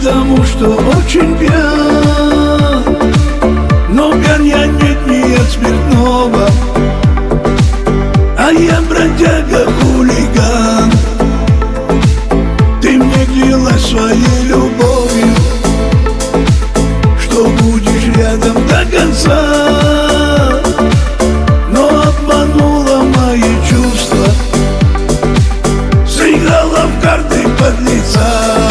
потому что очень пьян. Но пьян я не от спиртного, а я бродяга, хулиган. Ты мне клялась своей любовью, что будешь рядом до конца, но обманула мои чувства, сыграла в карты подлеца.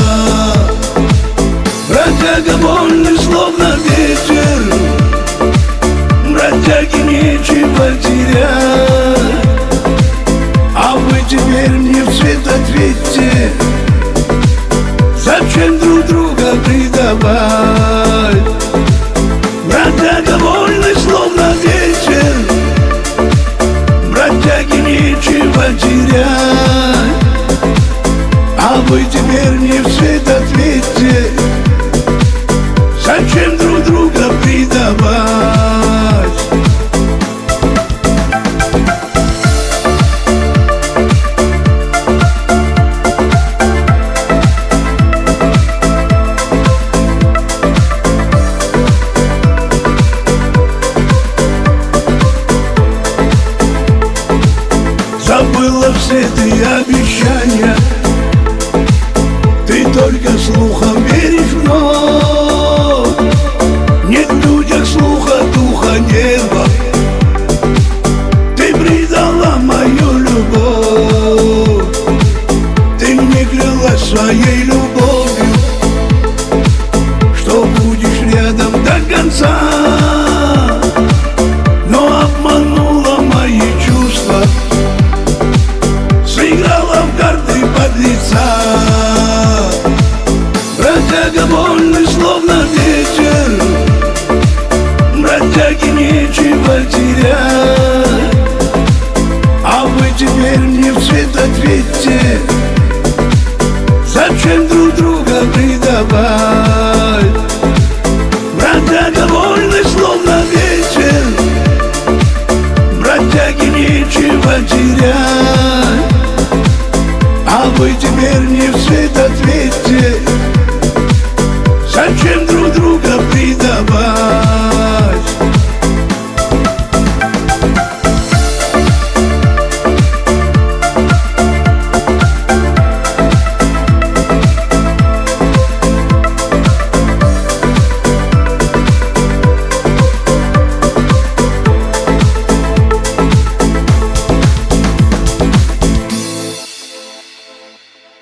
Бродяга вольный, словно ветер, бродяге нечего терять, а вы теперь мне в цвет ответьте, зачем друг друга предавать? Бродяга вольный, словно ветер, бродяге нечего терять, а вы теперь мне в цвет ответьте, зачем друг друга предавать? Забыла все ты обещания, ты только слухом веришь вновь. Нет в людях слуха, духа, неба. Ты предала мою любовь, ты мне клялась своей любовью, что будешь рядом до конца, но обманула мои чувства, сыграла в карты подлеца. Бродяга вольный, словно ветер, бродяге нечего терять, а вы теперь мне в цвет ответьте, зачем друг друга предавать? Бродяга вольный, словно ветер, бродяге нечего терять, а вы теперь мне в цвет ответьте,